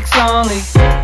freaks only.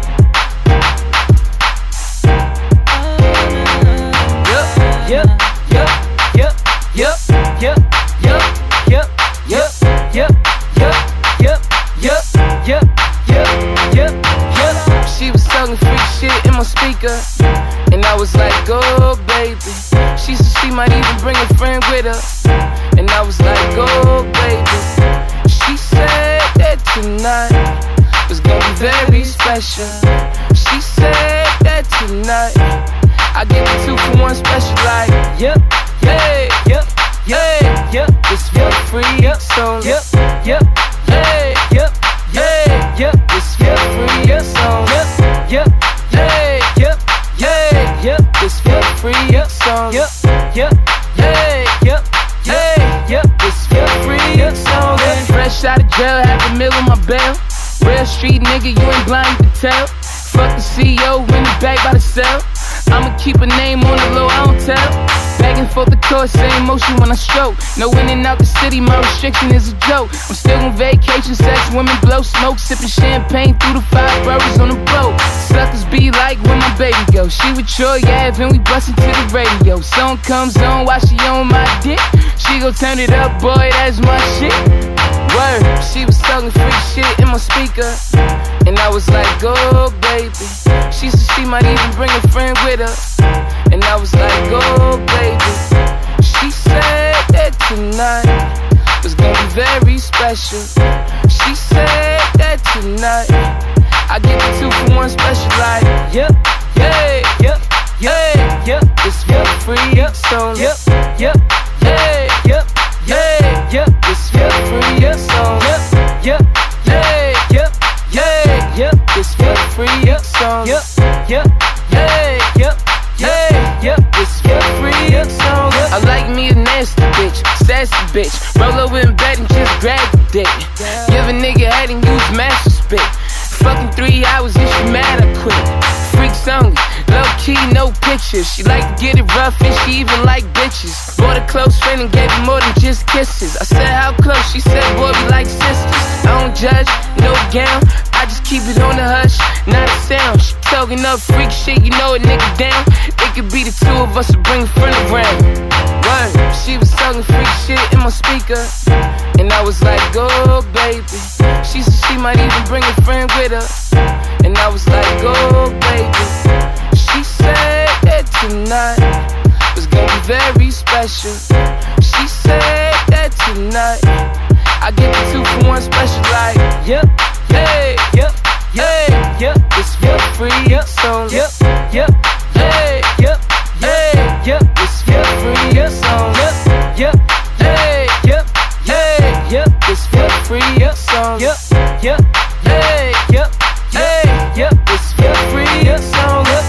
Yep, yep, yep, yep, yep, yep, yep, yep, yep, yep, yep, yep, yep, yep, yep, yep. She was talking freak shit in my speaker, and I was like, go baby. She said she might even bring a friend with her, and I was like, go baby. She said that tonight was gonna be very special. She said that tonight I get the 2 for 1 special, like, Yep, hey, yep, hey, yep, it's for free, yep, so yep, yep, hey, yep, hey, yep, it's for free, yep, so yep, yep, hey, yep, hey, yep, it's for free, yep, so yep, yep, hey, yep, hey, yep, it's for free, yep, so yep. fresh out of jail, $500,000 on my bail. Real street nigga, you ain't blind, you can tell. Fuck the CEO, win it back by the cell. I'ma keep a name on the low, I don't tell. Back and forth the course, same motion when I stroke. No in and out the city, my restriction is a joke. I'm still on vacation, sex, women blow smoke, sipping champagne through the 5 burgers on the boat. Suckers be like, where my baby go? She with Troy Ave and we bustin' to the radio. Song comes on while she on my dick. She gon' turn it up, boy, that's my shit. Word, she was talking freak shit in my speaker, and I was like, go baby. She said she might even bring a friend with her, and I was like, go baby. She said that tonight was gonna be very special. She said that tonight I get the 2 for 1 special, like, Yep, hey, yep, hey, yep, it's for free, yep, so yep, yep, hey, yep, hey, yep, it's for free, yep, so yep, yep, hey, yep, hey, yep, it's for free, yep, so yep, yep, hey, yep, hey, yep, it's for free, yep, so yep. I like me a nasty bitch, sassy bitch. Roll over in bed and just grab the dick. Give a nigga head and use master spit. Fucking 3 hours and she mad I quit. Freaks only, low key, no pictures. She like to get it rough and she even like bitches. Bought a close friend and gave her more than just kisses. I said how close, she said boy we like sisters. I don't judge, no gown, I just keep it on the hush, not a sound. She talking up freak shit, you know a nigga down. It could be the 2 of us to bring a friend around. Word, she was talking freak shit in my speaker, and I was like, go baby. She said she might even bring a friend with her, and I was like, go baby. She said that tonight was gonna be very special. She said that tonight I get the 2 for 1 special, like, Yep, hey, yep, hey, yep, it's for free, yep, so yep, yep, hey, yep, hey, yep, it's for free, yep, so yep, yep, hey, yep, hey, yep, it's for free, yep, so yep, yep, hey, yep, hey, yep, it's for free, yep, so yep.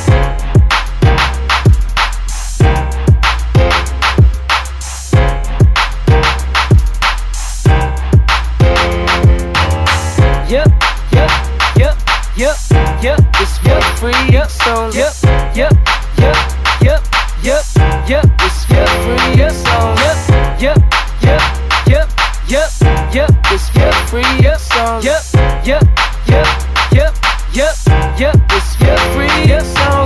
Yep, yep, yep, yep, yep, it's for free, yep, so yep, yep, yep, yep, yep, yep, it's for free, yep, so yep, yep, yep, yep, yep, yep, it's for free, yep, so yep, yep, yep, yep, yep, yep, it's for free, yep, so